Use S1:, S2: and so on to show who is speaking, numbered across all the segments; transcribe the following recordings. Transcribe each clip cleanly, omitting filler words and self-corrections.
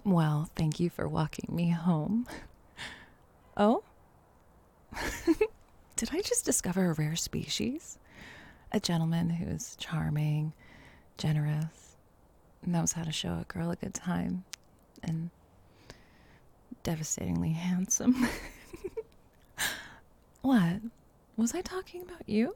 S1: Well, thank you for walking me home. Oh? Did I just discover a rare species? A gentleman who's charming, generous, knows how to show a girl a good time, and devastatingly handsome. What? Was I talking about you?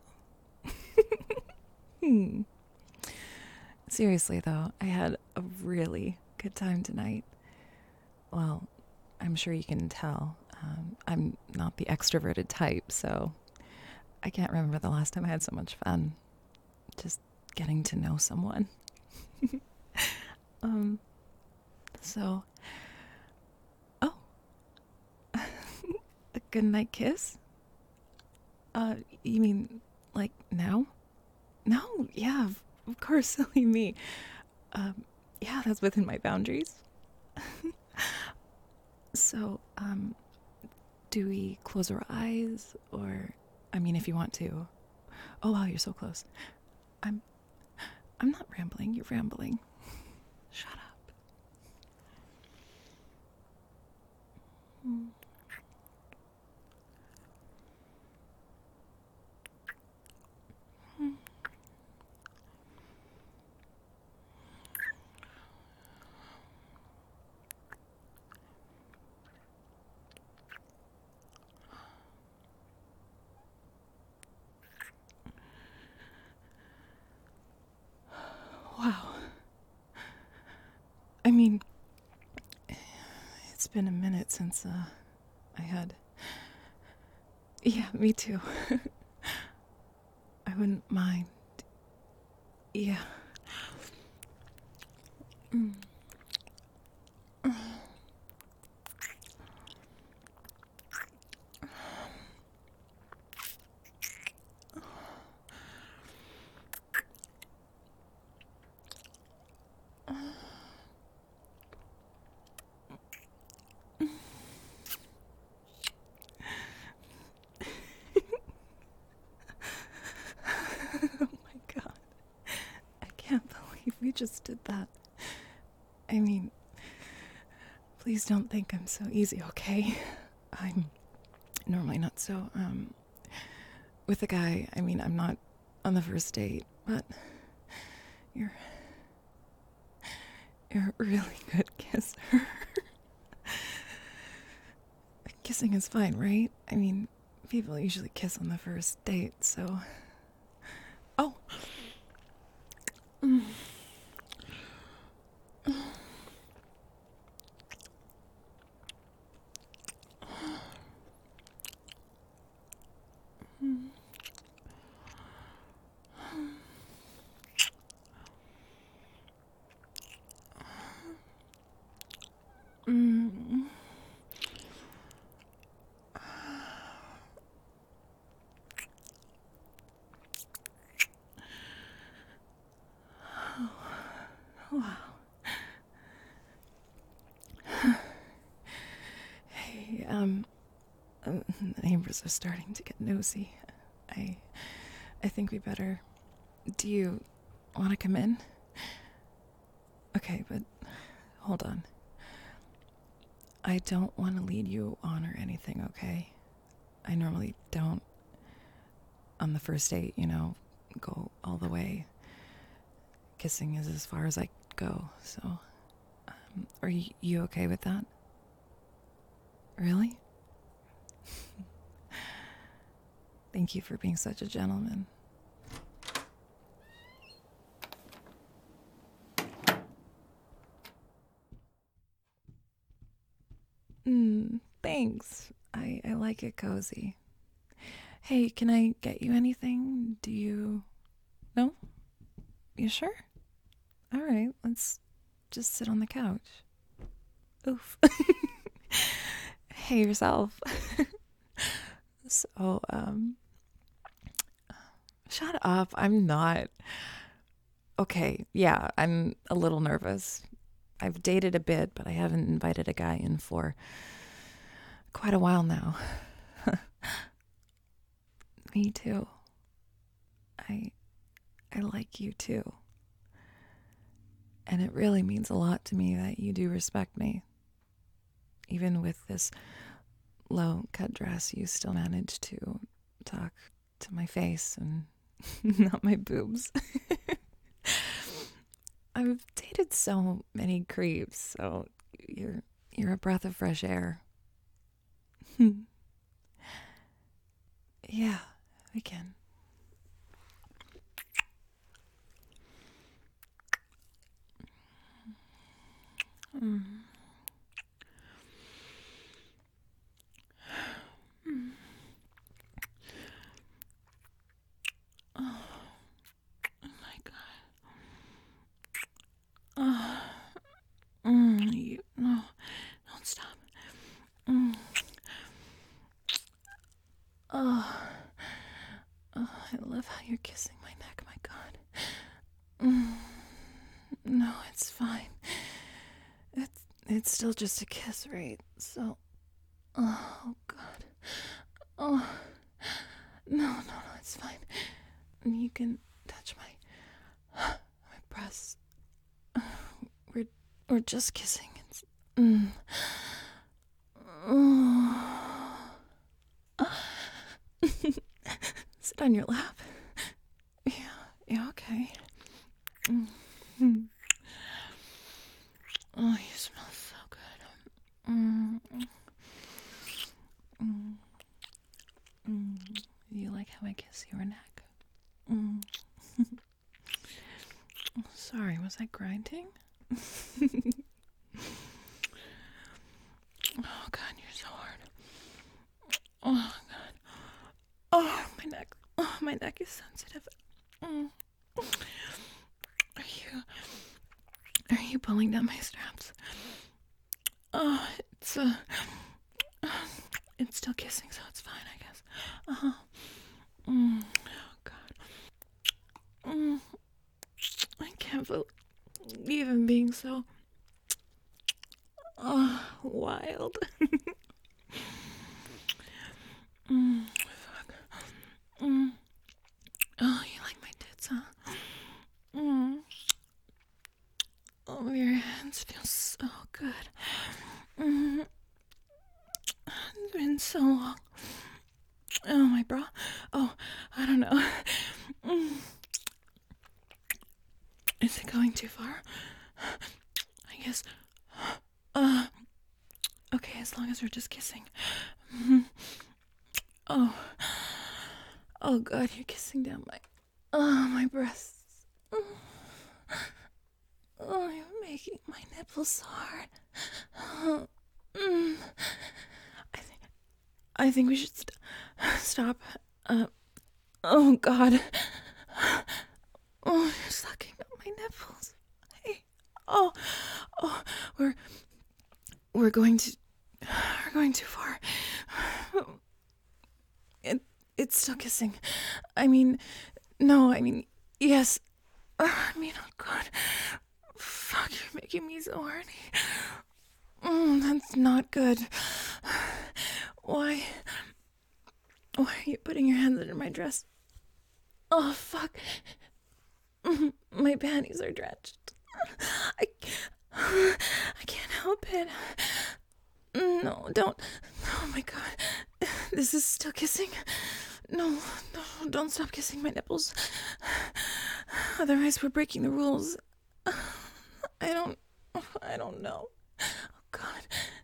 S1: Hmm. Seriously, though, I had a really good time tonight. Well, I'm sure you can tell. I'm not the extroverted type, so I can't remember the last time I had so much fun just getting to know someone. Um, so, oh, a good night kiss? You mean like now? No, yeah, of course, silly me. Um, yeah, that's within my boundaries. So, do we close our eyes, or, I mean, if you want to. Oh wow, you're so close. I'm, I'm not rambling. You're rambling. Shut up. Mm. Wow. I mean, it's been a minute since I had. Yeah, me too. I wouldn't mind. Yeah. Mm. Oh my god. I can't believe we just did that. I mean, please don't think I'm so easy, okay? I'm normally not so, with a guy, I mean, I'm not on the first date, but you're you're a really good kisser. Kissing is fine, right? I mean, people usually kiss on the first date, so. Oh! Mm. Mm. Wow. Hey, the neighbors are starting to get nosy. I, I think we better. Do you want to come in? Okay, but hold on. I don't want to lead you on or anything, okay? I normally don't, on the first date, go all the way. Kissing is as far as I go, so. Are you okay with that? Really? Thank you for being such a gentleman. Thanks. I like it cozy. Hey, can I get you anything? Do you. No? You sure? Alright, let's just sit on the couch. Oof. Hey, yourself. So, shut up. I'm not. Okay, yeah, I'm a little nervous. I've dated a bit, but I haven't invited a guy in for quite a while now. Me too. I I like you too. And it really means a lot to me that you do respect me. Even with this low-cut dress, you still manage to talk to my face and not my boobs. I've dated so many creeps, so you're a breath of fresh air. Yeah, we can. Mm. Mm. Oh, my God. No, don't stop. Oh, I love how you're kissing my neck, my God. No, it's fine. It's still just a kiss, right? So, oh God. Oh, no, it's fine. You can touch my breasts. We're just kissing. Oh. Sit on your lap. Yeah, okay. Oh, you smell so good. You like how I kiss your neck? Sorry, was I grinding? Oh God, you're so hard. Oh God. Oh, my neck. Oh, my neck is sensitive. Are you pulling down my straps? Oh, it's still kissing, so it's fine, I guess. Oh God. I can't believe I'm being so wild. Fuck. Oh, you like my tits, huh? Oh, your hands feel so good. It's been so long. Oh, my bra. Oh, I don't know. Is it going too far? I guess. Okay, as long as we're just kissing. Oh God, you're kissing down my breasts. Oh, you're making my nipples so hard. I think we should stop. Oh God. Oh, you're sucking up my nipples. Hey. Oh, we're going too far. It's still kissing. Yes. Oh God. Fuck, you're making me so horny. That's not good. Why are you putting your hands under my dress? Oh, fuck. My panties are drenched. I can't help it. No, don't. Oh my God. This is still kissing. No, don't stop kissing my nipples. Otherwise, we're breaking the rules. I don't know. Oh God.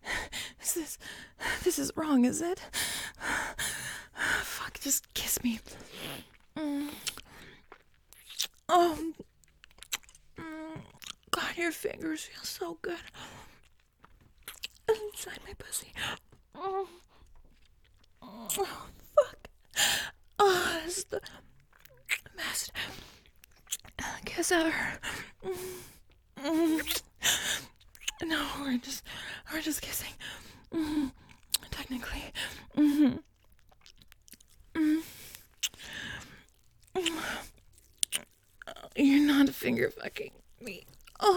S1: This is wrong, is it? Fuck, just kiss me. Oh. God, your fingers feel so good. Inside my pussy. Oh, fuck. Oh, this is the best kiss ever. No, we're just kissing. Technically. You're not finger fucking me. Oh.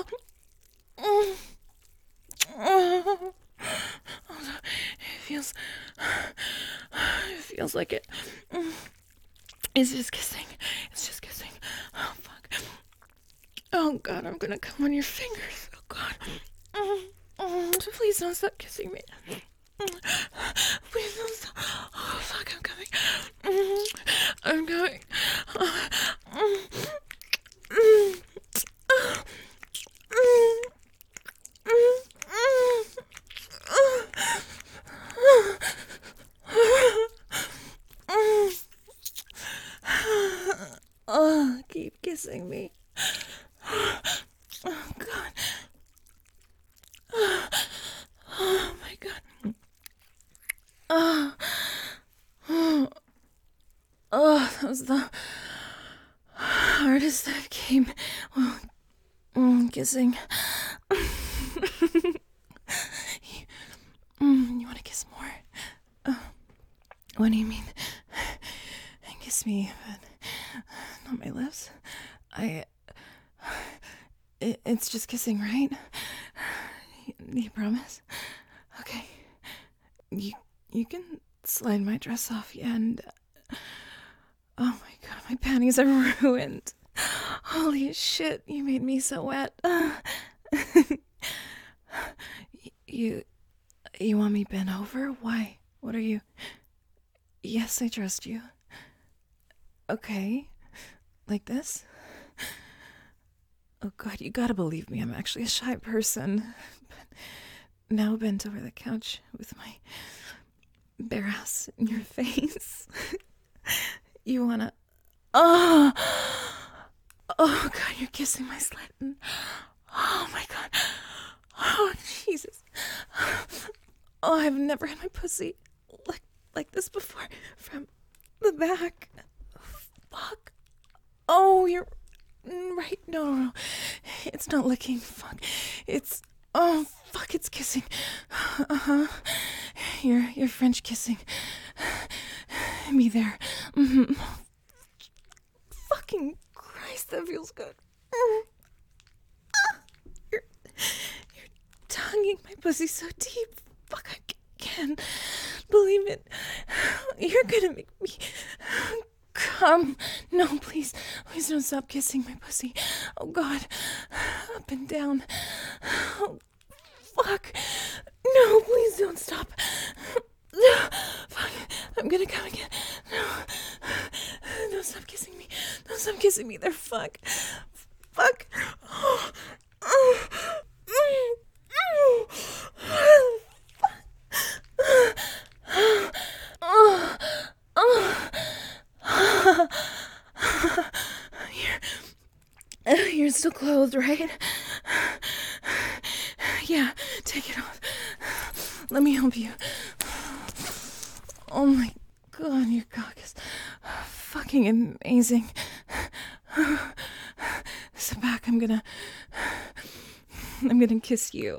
S1: It feels like it. It's just kissing. Oh, fuck. Oh, Oh God, I'm gonna come on your fingers. Oh God. Please don't stop kissing me. Please don't stop. Oh fuck, I'm coming. I'm coming. Oh, keep kissing me. Oh God. Oh my God. Oh, that was the hardest I've came. Well, kissing. You want to kiss more? What do you mean? Kiss me, but not my lips. It's just kissing, right? You promise? Okay. You can slide my dress off, yeah, and oh my God, my panties are ruined. Holy shit, you made me so wet. You want me bent over? Why? What are you? Yes, I trust you. Okay. Like this? Oh God, you gotta believe me. I'm actually a shy person. But now bent over the couch with my bare ass in your face. You wanna... Oh! Oh God, you're kissing my slit. Oh my God. Oh Jesus. Oh, I've never had my pussy like this before. From the back. Fuck. Oh, you're right. No. It's not licking. Fuck. It's... Oh, fuck, it's kissing. Uh-huh. You're French kissing. Me there. Mm-hmm. Fucking Christ, that feels good. You're tonguing my pussy so deep. Fuck, I can't believe it. You're gonna make me come. No, please. Please don't stop kissing my pussy. Oh God. Up and down. Oh, fuck. No, please don't stop. No. Fuck. I'm gonna come again. No. Don't stop kissing me. Don't stop kissing me. They're fuck. Fuck. Oh. Oh. Oh. Oh. Oh. You're still clothed, right? Yeah, take it off. Let me help you. Oh my God, your cock is fucking amazing. Sit back, I'm gonna kiss you.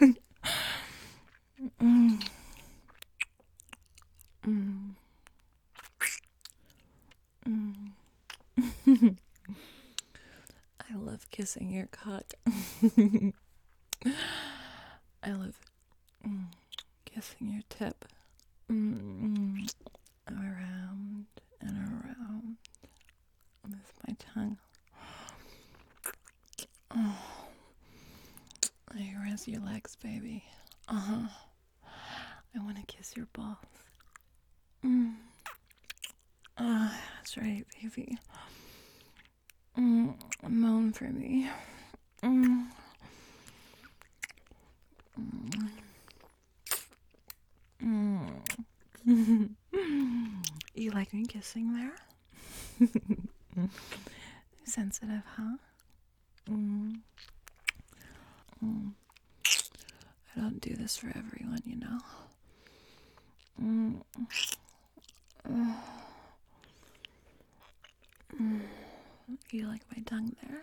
S1: I love kissing your cock. I love kissing your tip. Around and around with my tongue. Oh, I rest your legs, baby. I want to kiss your balls. That's right, baby. Moan for me. You like me kissing there? Sensitive, huh? I don't do this for everyone, you know. You like my tongue there?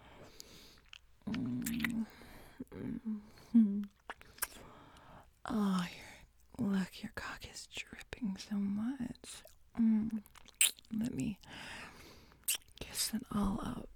S1: Oh, look, your cock is dripping so much. Let me kiss it all up.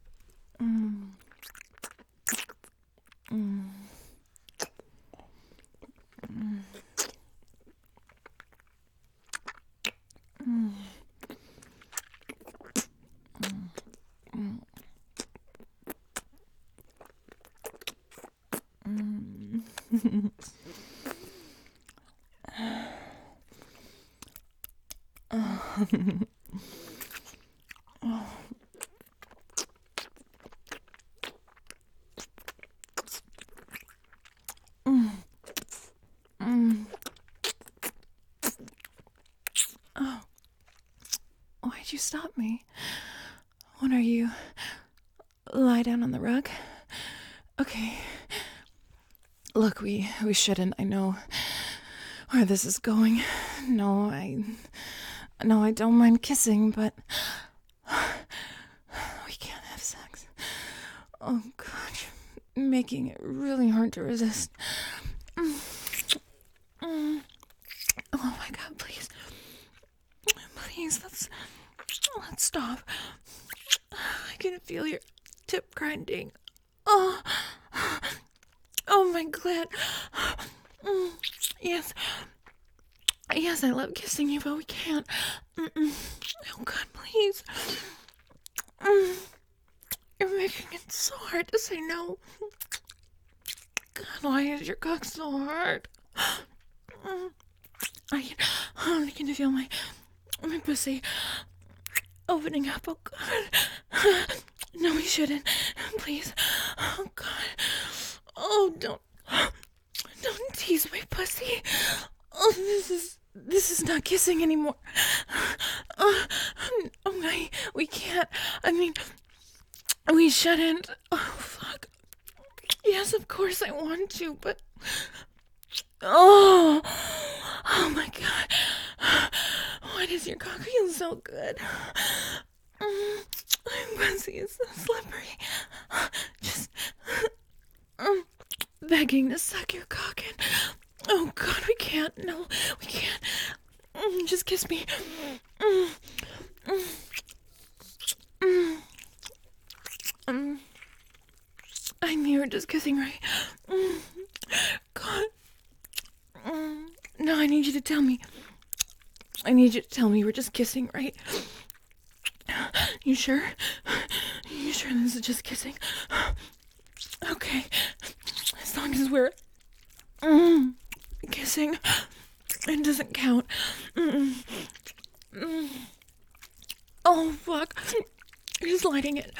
S1: Oh, why'd you stop me? When are you? Lie down on the rug? Okay. Look, we shouldn't. I know where this is going. No, I don't mind kissing, but we can't have sex. Oh God, you're making it really hard to resist. Oh my God, please, let's stop. I can feel your tip grinding. Oh my God. Yes, I love kissing you, but we can't. Oh God, please. You're making it so hard to say no. God, why is your cock so hard? I can feel my pussy opening up. Oh God. No, we shouldn't. Please. Oh God. Oh, don't tease my pussy. Oh, this is not kissing anymore. Oh my, we can't. I mean, we shouldn't. Oh fuck. Yes, of course I want to, but oh my God. Why does your cock feel so good? My pussy is so slippery. Just begging to suck your cock in. Oh God, we can't. No, we can't. Just kiss me. I knew you were just kissing, right? God. No, I need you to tell me. I need you to tell me we're just kissing, right? You sure? You sure this is just kissing? Okay. As long as we're kissing, it doesn't count. Oh, fuck. You're just lighting it.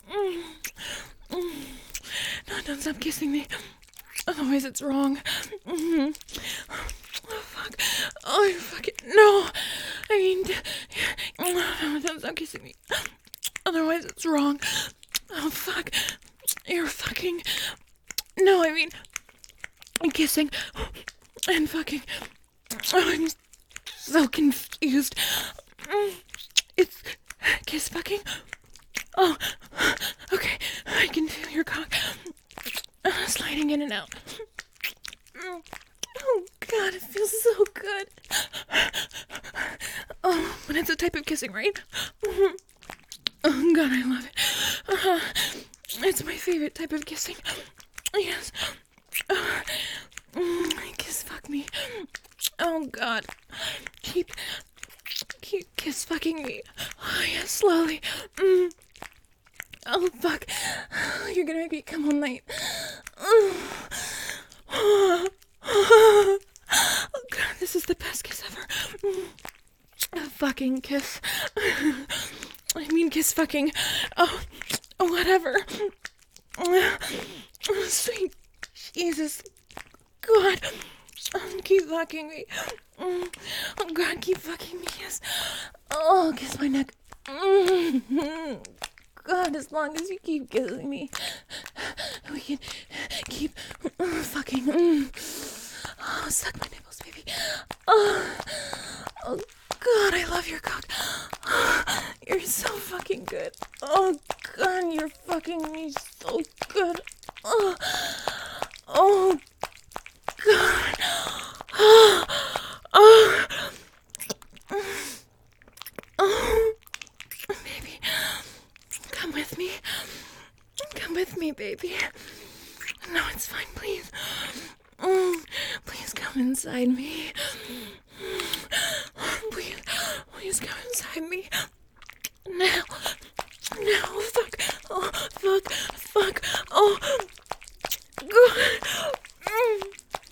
S1: No, don't stop kissing me. Otherwise it's wrong. Oh, fuck. Oh, fuck it. No. I mean, no, don't stop kissing me. Otherwise it's wrong. Oh, fuck. You're fucking. No, I mean, kissing and fucking. Oh, I'm so confused. It's kiss fucking. Oh, okay. I can feel your cock sliding in and out. Oh God, it feels so good. Oh, but it's a type of kissing, right? Oh God, I love it. It's my favorite type of kissing. Yes. Kiss fuck me. Oh God. Keep kiss fucking me. Oh yeah, slowly. Oh fuck. You're gonna make me come all night. Oh God, this is the best kiss ever. A fucking kiss. I mean kiss fucking. Oh, whatever. Sweet Jesus. God. Keep fucking me. Oh God, keep fucking me. Yes. Oh, kiss my neck. God, as long as you keep kissing me, we can keep fucking. Oh, suck my nipples, baby. Oh God, I love your cock. You're so fucking good. Oh God, you're fucking me so good. Oh God. Baby, come with me. Come with me, baby. No, it's fine, please. Please come inside me. Please come inside me. Now, fuck. Oh, fuck. Oh, God.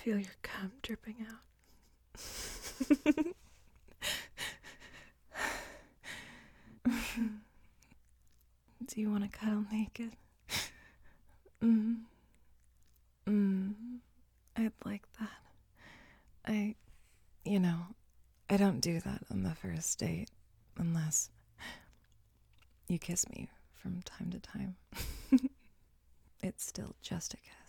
S1: feel your cum dripping out. Do you want to cuddle naked? I'd like that. You know, I don't do that on the first date unless you kiss me from time to time. It's still just a kiss.